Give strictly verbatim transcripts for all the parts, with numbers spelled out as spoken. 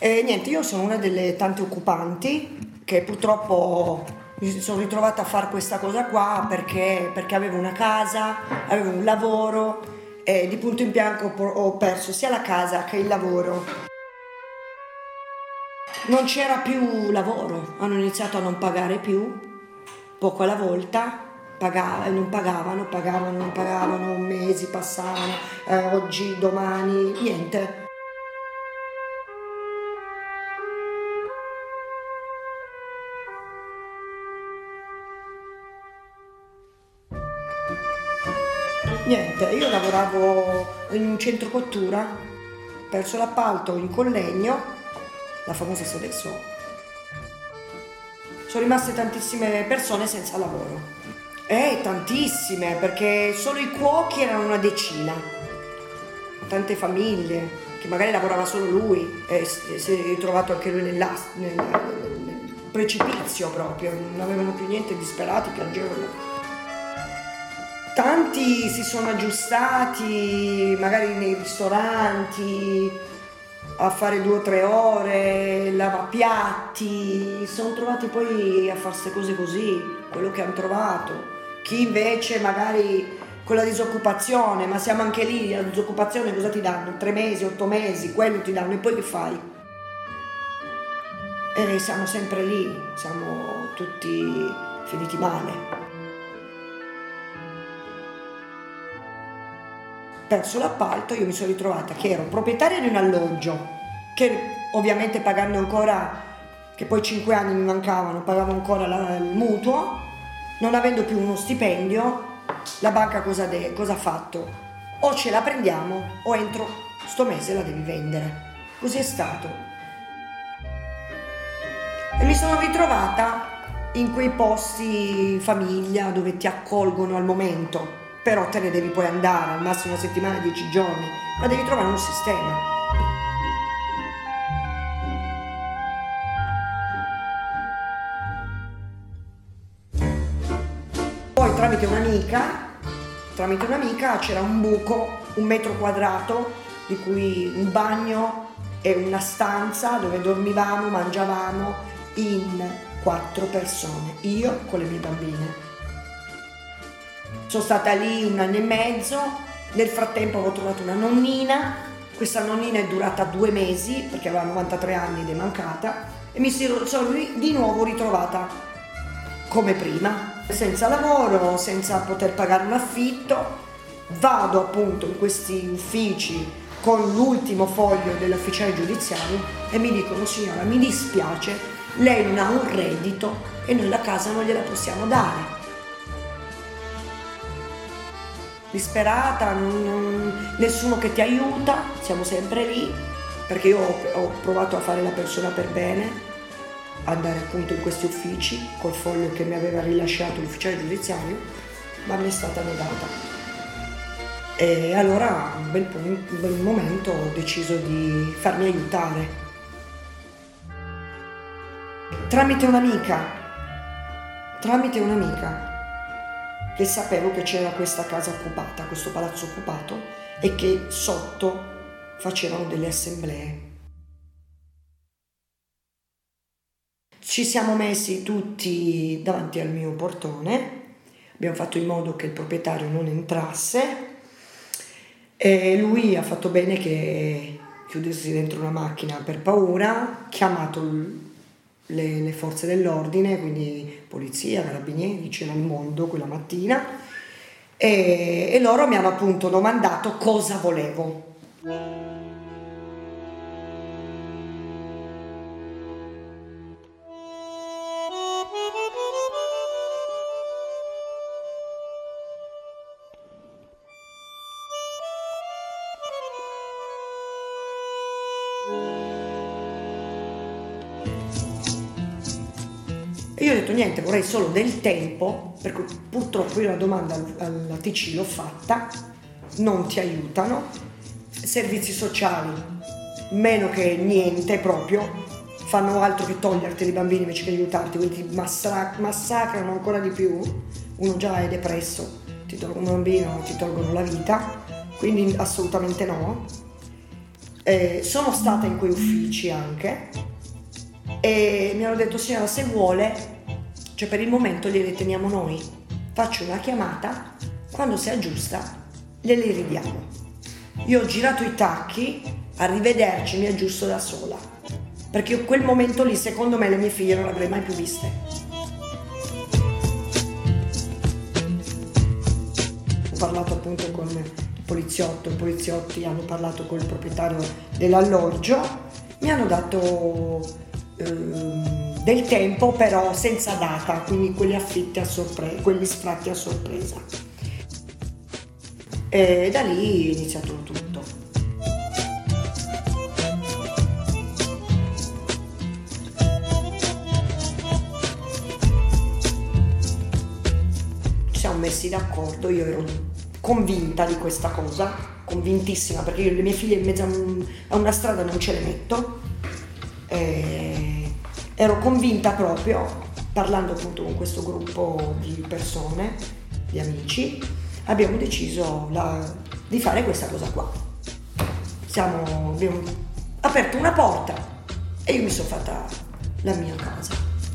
E niente, io sono una delle tante occupanti che purtroppo mi sono ritrovata a fare questa cosa qua perché, perché avevo una casa, avevo un lavoro e di punto in bianco ho perso sia la casa che il lavoro. Non c'era più lavoro, hanno iniziato a non pagare più, poco alla volta, pagava, non pagavano, pagavano, non pagavano, mesi passavano, eh, oggi, domani, niente. Niente, io lavoravo in un centro cottura, ho perso l'appalto in Collegno, la famosa Sodexo. Sono rimaste tantissime persone senza lavoro. Eh, tantissime, perché solo i cuochi erano una decina. Tante famiglie, che magari lavorava solo lui e si è ritrovato anche lui nel, nel, nel precipizio proprio, non avevano più niente, disperati, piangevano. Tanti si sono aggiustati magari nei ristoranti a fare due o tre ore, lavapiatti, sono trovati poi a fare queste cose così, quello che hanno trovato. Chi invece magari con la disoccupazione, ma siamo anche lì, la disoccupazione cosa ti danno? Tre mesi, otto mesi, quello ti danno e poi che fai? E siamo sempre lì, siamo tutti finiti male. Perso l'appalto, io mi sono ritrovata che ero proprietaria di un alloggio, che ovviamente pagando ancora, che poi cinque anni mi mancavano, pagavo ancora la, il mutuo, non avendo più uno stipendio, la banca cosa, de, cosa ha fatto? O ce la prendiamo o entro sto mese la devi vendere. Così è stato. E mi sono ritrovata in quei posti famiglia dove ti accolgono al momento, però te ne devi poi andare, al massimo una settimana, dieci giorni, ma devi trovare un sistema. Poi tramite un'amica, tramite un'amica c'era un buco, un metro quadrato, di cui un bagno e una stanza dove dormivamo, mangiavamo in quattro persone, io con le mie bambine. Sono stata lì un anno e mezzo, nel frattempo avevo trovato una nonnina, questa nonnina è durata due mesi perché aveva novantatré anni ed è mancata e mi sono di nuovo ritrovata come prima, senza lavoro, senza poter pagare un affitto. Vado appunto in questi uffici con l'ultimo foglio dell'ufficiale giudiziario e mi dicono: signora, mi dispiace, lei non ha un reddito e noi la casa non gliela possiamo dare. Disperata, non, non, nessuno che ti aiuta, siamo sempre lì, perché io ho, ho provato a fare la persona per bene, andare appunto in questi uffici col foglio che mi aveva rilasciato l'ufficiale giudiziario, ma mi è stata negata. E allora a un bel, un bel momento ho deciso di farmi aiutare. Tramite un'amica, tramite un'amica. che sapevo che c'era questa casa occupata, questo palazzo occupato, e che sotto facevano delle assemblee. Ci siamo messi tutti davanti al mio portone, abbiamo fatto in modo che il proprietario non entrasse e lui ha fatto bene che chiudersi dentro una macchina per paura, chiamato le, le forze dell'ordine, quindi polizia, carabinieri, c'era il mondo quella mattina, e, e loro mi hanno appunto domandato cosa volevo. E io ho detto niente, vorrei solo del tempo, perché purtroppo io la domanda alla T C l'ho fatta, non ti aiutano, servizi sociali meno che niente proprio, fanno altro che toglierti i bambini invece che aiutarti, quindi ti massacra, massacrano ancora di più, uno già è depresso, ti tolgono un bambino, ti tolgono la vita, quindi assolutamente no. Eh, sono stata in quei uffici anche e mi hanno detto: signora, se vuole, cioè per il momento gliele teniamo noi, faccio una chiamata, quando si aggiusta gliele ridiamo. Io ho girato i tacchi, arrivederci, mi aggiusto da sola, perché io quel momento lì, secondo me, le mie figlie non le avrei mai più viste. Ho parlato appunto con il poliziotto, i poliziotti hanno parlato con il proprietario dell'alloggio, mi hanno dato ehm, del tempo, però senza data, quindi quelli affitti a sorpresa, quelli sfratti a sorpresa. E da lì è iniziato tutto. Ci siamo messi d'accordo, io ero convinta di questa cosa, convintissima, perché io le mie figlie in mezzo a, un, a una strada non ce le metto. E ero convinta proprio, parlando appunto con questo gruppo di persone, di amici, abbiamo deciso la, di fare questa cosa qua. Siamo, abbiamo aperto una porta e io mi sono fatta la mia casa.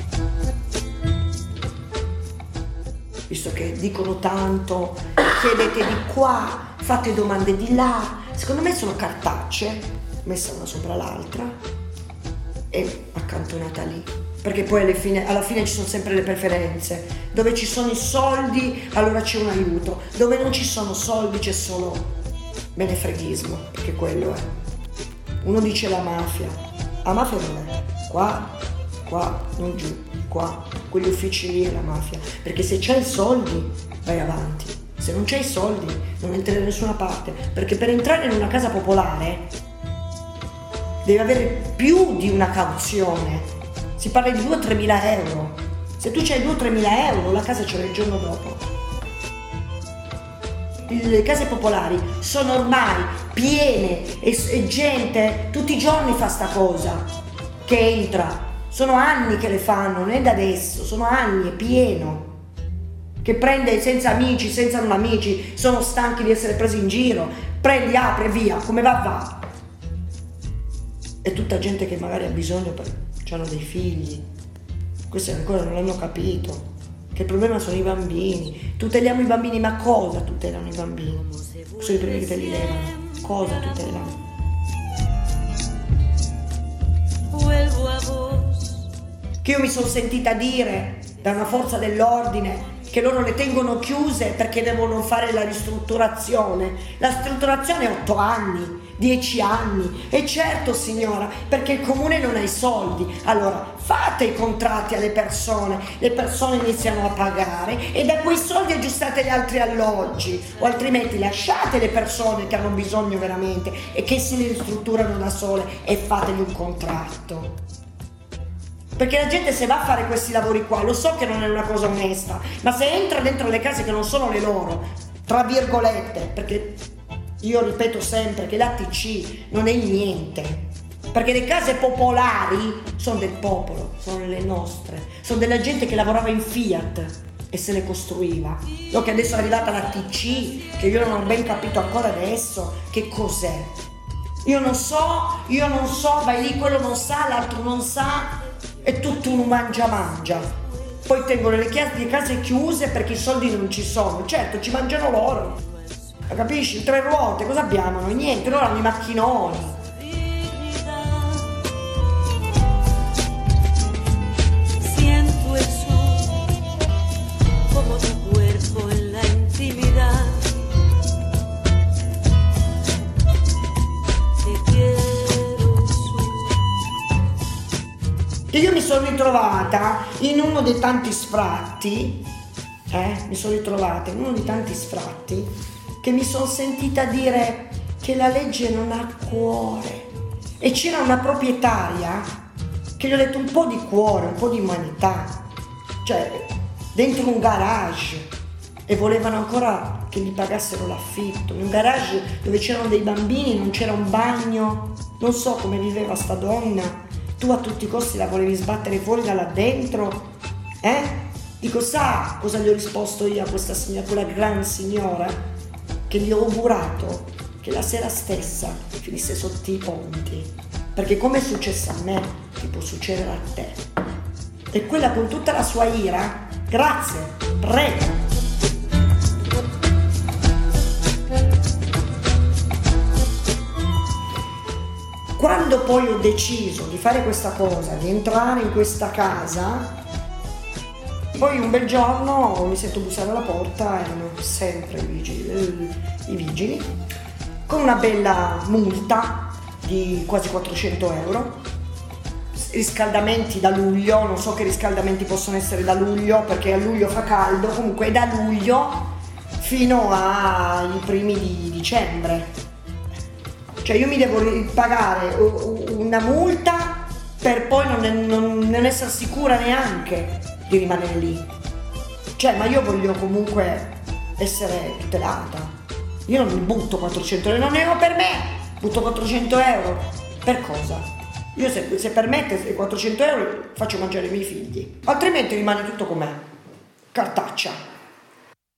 Visto che dicono tanto, chiedete di qua, fate domande di là, secondo me sono cartacce messe una sopra l'altra e accantonata lì, perché poi alla fine, alla fine ci sono sempre le preferenze. Dove ci sono i soldi allora c'è un aiuto, dove non ci sono soldi c'è solo menefreghismo, perché quello è. Uno dice la mafia, la mafia non è qua, qua, non giù, qua, quegli uffici lì è la mafia, perché se c'hai i soldi vai avanti, se non c'hai i soldi non entri da nessuna parte, perché per entrare in una casa popolare devi avere più di una cauzione, si parla di due o tre mila euro, se tu c'hai due o tre mila euro la casa ce l'hai il giorno dopo. Le case popolari sono ormai piene e, e gente tutti i giorni fa sta cosa, che entra, sono anni che le fanno, non è da adesso, sono anni, è pieno, che prende senza amici, senza non amici, sono stanchi di essere presi in giro, prendi, apri e via, come va va. È tutta gente che magari ha bisogno perché hanno dei figli, questi ancora non l'hanno capito, che il problema sono i bambini. Tuteliamo i bambini, ma cosa tutelano i bambini? Sono i primi che te li levano, cosa tutelano? Che io mi sono sentita dire da una forza dell'ordine che loro le tengono chiuse perché devono fare la ristrutturazione. La ristrutturazione è otto anni, dieci anni, e certo signora, perché il comune non ha i soldi. Allora fate i contratti alle persone, le persone iniziano a pagare e da quei soldi aggiustate gli altri alloggi, o altrimenti lasciate le persone che hanno bisogno veramente e che si ristrutturano da sole e fategli un contratto. Perché la gente, se va a fare questi lavori qua, lo so che non è una cosa onesta, ma se entra dentro le case che non sono le loro, tra virgolette, perché io ripeto sempre che l'A T C non è niente, perché le case popolari sono del popolo, sono le nostre, sono della gente che lavorava in Fiat e se le costruiva. So che adesso è arrivata l'A T C, che io non ho ben capito ancora adesso che cos'è. Io non so, io non so, vai lì, quello non sa, l'altro non sa, è tutto un mangia mangia. Poi tengono le case chiuse perché i soldi non ci sono. Certo, ci mangiano loro, capisci? Tre ruote, cosa abbiamo noi? Niente, loro hanno i macchinoni. Siento el sol como tu cuerpo en la intimidad. Te quiero. Che io mi sono ritrovata in uno dei tanti sfratti, eh, mi sono ritrovata in uno dei tanti sfratti che mi sono sentita dire che la legge non ha cuore, e c'era una proprietaria che gli ho detto un po' di cuore, un po' di umanità, cioè dentro un garage, e volevano ancora che gli pagassero l'affitto, in un garage dove c'erano dei bambini, non c'era un bagno, non so come viveva sta donna. Tu a tutti i costi la volevi sbattere fuori da là dentro, eh? Dico, sa cosa gli ho risposto io a questa signora, quella gran signora, che gli ho augurato che la sera stessa finisse sotto i ponti, perché come è successo a me ti può succedere a te. E quella con tutta la sua ira, grazie, prego. Quando poi ho deciso di fare questa cosa, di entrare in questa casa, poi un bel giorno mi sento bussare alla porta, erano sempre i vigili, i vigili, con una bella multa di quasi quattrocento euro, riscaldamenti da luglio, non so che riscaldamenti possono essere da luglio, perché a luglio fa caldo, comunque è da luglio fino ai primi di dicembre. Cioè io mi devo pagare una multa per poi non, non, non essere sicura neanche di rimanere lì. Cioè, ma io voglio comunque essere tutelata. Io non mi butto quattrocento euro, non ne ho per me, butto quattrocento euro. Per cosa? Io se, se permette quattrocento euro faccio mangiare i miei figli, altrimenti rimane tutto com'è, cartaccia.